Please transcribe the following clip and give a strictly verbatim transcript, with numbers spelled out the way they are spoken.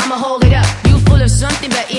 I'ma hold it up. You full of something, but